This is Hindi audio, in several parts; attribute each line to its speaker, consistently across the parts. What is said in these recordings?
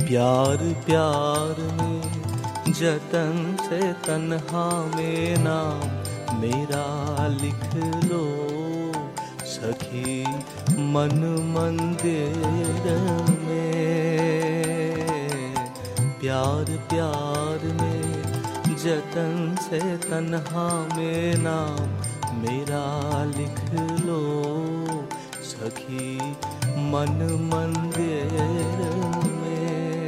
Speaker 1: प्यार प्यार में जतन से तन्हा में नाम मेरा लिख लो सखी मन मंदिर में। प्यार प्यार में जतन से तन्हा में नाम मेरा लिख लो सखी मन मंदिर में।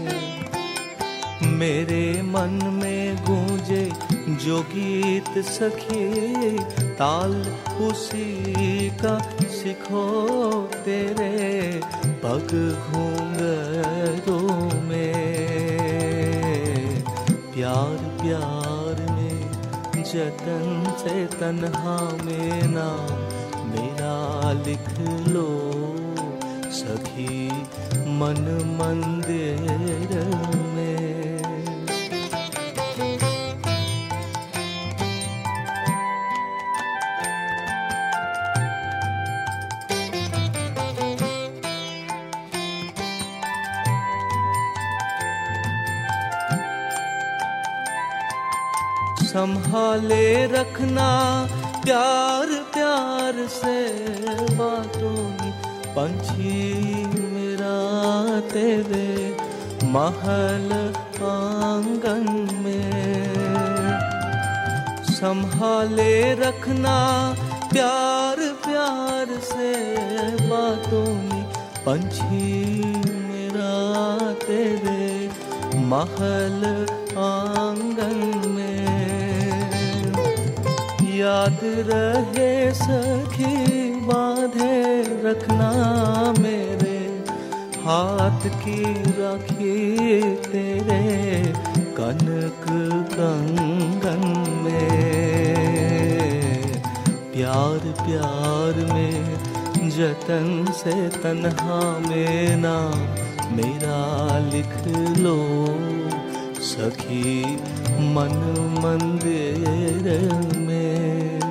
Speaker 1: मेरे मन में गूंजे जो गीत सखी ताल उसी का सिखो तेरे पग घूंघरों में। प्यार प्यार में जतन से तन्हा में नाम मेरा लिख लो सखी मन मंदिर में। संभाले रखना प्यार प्यार से बातों की पंछी मेरा तेरे महल आंगन में। संभाले रखना प्यार प्यार से बातों की पंछी मेरा तेरे महल आंगन में। याद रहे सखी बांधे रखना मेरे हाथ की राखी तेरे कनक कंगन में। प्यार प्यार में जतन से तन्हा में नाम मेरा लिख लो सखी मन मंदिर में।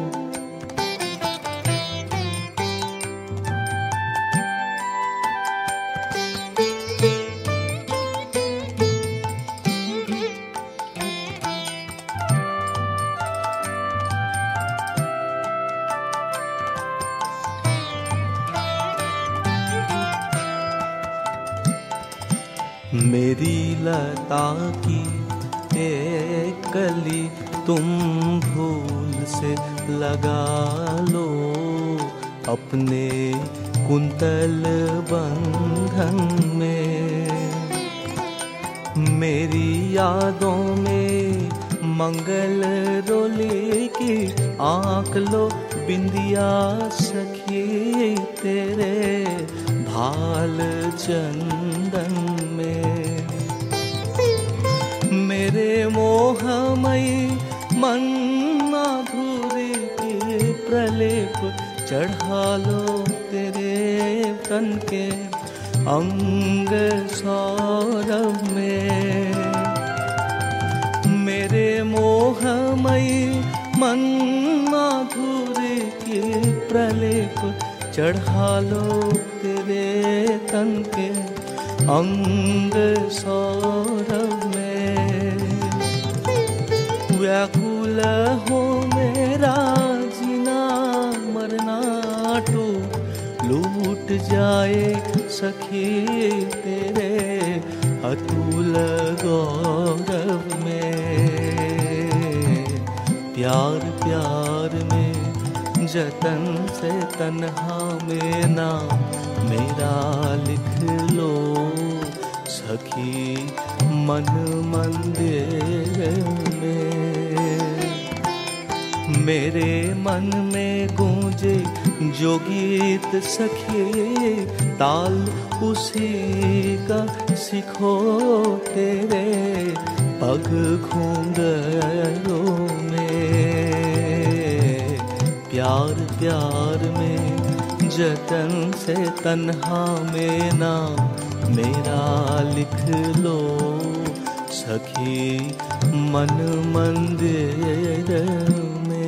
Speaker 1: मेरी लता की एक कली तुम भूल से लगा लो अपने कुंतल बंधन में। मेरी यादों में मंगल रोली की आँख लो बिंदिया सखी तेरे भाल चंदन में। मेरे मोहमयी मन माधुरी की प्रलेप चढ़ा लो तेरे तन के अंग सौरभ में। मेरे मोहमयी मन माधुरी की प्रलेप चढ़ा लो तेरे तन के अंग सौरभ में। व्याकुल हो मेरा जीना मरना लूट जाए सखी तेरे अतुल गौरव में। प्यार प्यार में जतन से तन्हा में नाम मेरा लिख लो सखी मन मंदिर में। मेरे मन में गूंजे जो गीत सखी ताल उसी का सिखो तेरे पग घूंघरों में। प्यार प्यार में जतन से तन्हा में नाम मेरा लिख लो सखी मन मंदिर में।